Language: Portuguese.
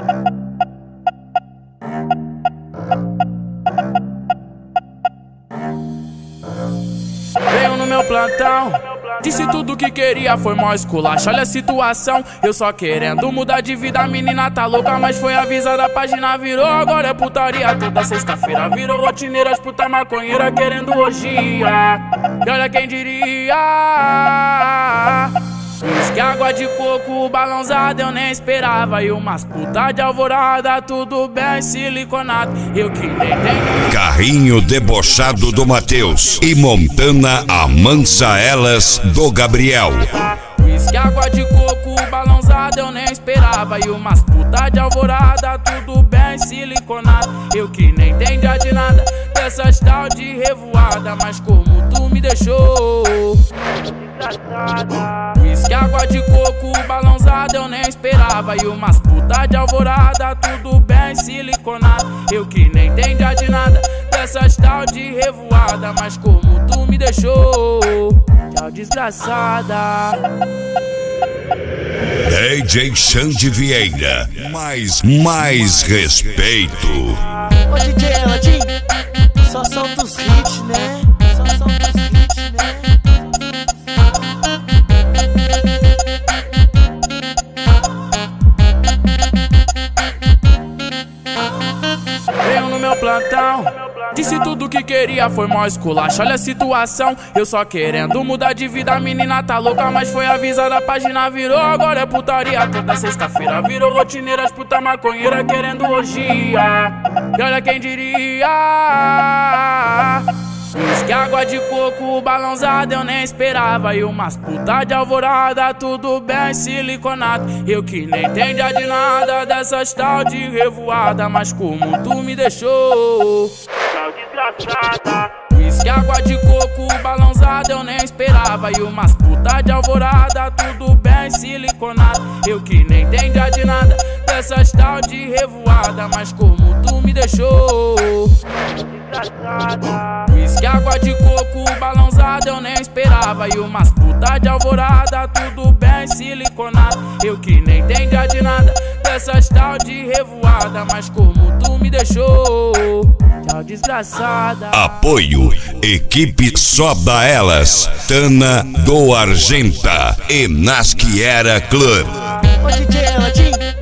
Veio no meu plantão, disse tudo que queria, foi mó esculacho, olha a situação. Eu só querendo mudar de vida, a menina tá louca, mas foi avisada, a página virou, agora é putaria. Toda sexta-feira virou rotineira, as puta maconheira querendo orgia. E olha quem diria, diz que água de coco balãozada eu nem esperava. E umas puta de alvorada, tudo bem siliconado, eu que nem tenho. Carrinho debochado do Matheus e Montana amansa elas do Gabriel. Diz que água de coco balãozada eu nem esperava. E umas puta de alvorada, tudo bem siliconado, eu que nem entendia de nada dessas tal de revoada. Mas como tu me deixou diz que água de coco balãozada eu nem esperava. E umas puta de alvorada, tudo bem siliconado, eu que nem entendia de nada dessas tal de revoada. Mas como tu me deixou, tchau desgraçada. DJ Xande Vieira, mais respeito. Ô DJ Eladin, só solta os hits, né? Só solta os hits, né? Veio no meu plantão, disse tudo que queria, foi mó esculacho, olha a situação. Eu só querendo mudar de vida, a menina tá louca, mas foi avisada, a página virou, agora é putaria. Toda sexta-feira virou rotineira, as puta maconheira querendo orgia. E olha quem diria, diz que água de coco balãozada eu nem esperava. E umas puta de alvorada, tudo bem siliconado, eu que nem entendia de nada dessas tal de revoada. Mas como tu me deixou, tchau desgraçada. Diz que água de coco balãozada eu nem esperava. E umas puta de alvorada, tudo bem siliconado, eu que nem entendia de nada dessas tal de revoada. Mas como tu me deixou, diz que água de coco balãozada eu nem esperava. E umas puta de alvorada, tudo bem siliconado, eu que nem entendia de nada dessas tal de revoada. Mas como tu me deixou, tchau desgraçada. Apoio, equipe Soda Elas, Tana do Argenta e Nasquiera Club. Ô DJ Eladin,